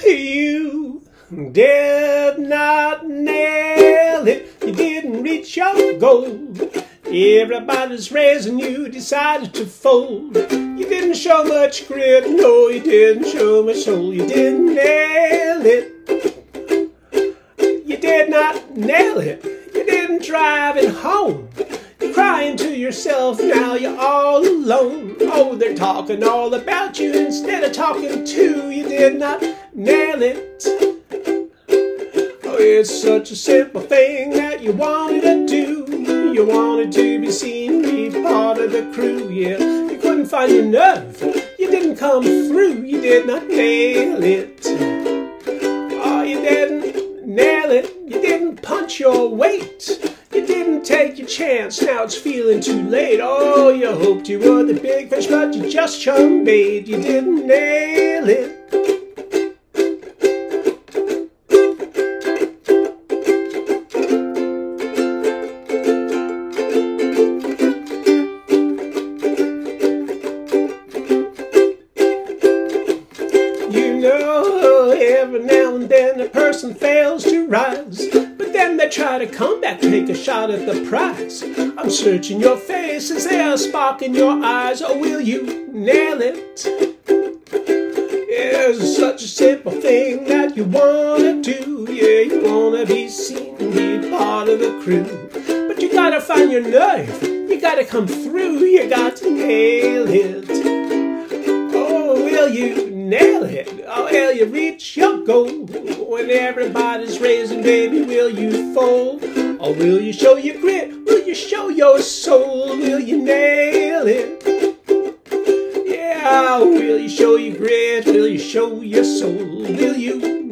You did not nail it. You didn't reach your goal. Everybody's raising you, decided to fold. You didn't show much grit, no, you didn't show much soul. You didn't nail it. You did not nail it. You didn't drive it home. You're crying to yourself, now you're all alone. Oh, they're talking all about you instead of talking to you. Did not nail it. Oh, it's such a simple thing that you wanted to do. You wanted to be seen, be part of the crew, yeah. You couldn't find your nerve, you didn't come through. You did not nail it. Oh, you didn't nail it. You didn't punch your weight. You didn't take your chance, now it's feeling too late. Oh, you hoped you were the big fish, but you just chum bait. You didn't nail it. Every now and then a person fails to rise, but then they try to come back, take a shot at the prize. I'm searching your face, is there a spark in your eyes? Or will you nail it? It's such a simple thing that you wanna do. Yeah, you wanna be seen, be part of the crew. But you gotta find your nerve, you gotta come through. You got to nail it. Oh, will you nail it? Oh, will you reach your goal? When everybody's raising, baby, will you fold? Or will you show your grit? Will you show your soul? Will you nail it? Yeah, will you show your grit? Will you show your soul? Will you